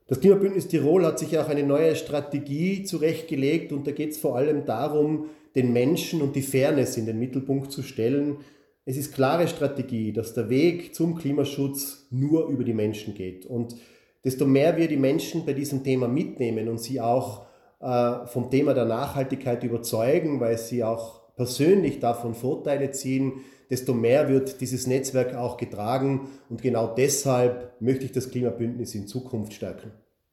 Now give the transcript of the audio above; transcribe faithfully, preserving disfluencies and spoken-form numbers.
Das Klimabündnis Tirol hat sich auch eine neue Strategie zurechtgelegt und da geht es vor allem darum, den Menschen und die Fairness in den Mittelpunkt zu stellen. Es ist klare Strategie, dass der Weg zum Klimaschutz nur über die Menschen geht. Und desto mehr wir die Menschen bei diesem Thema mitnehmen und sie auch äh, vom Thema der Nachhaltigkeit überzeugen, weil sie auch persönlich davon Vorteile ziehen, desto mehr wird dieses Netzwerk auch getragen. Und genau deshalb möchte ich das Klimabündnis in Zukunft stärken.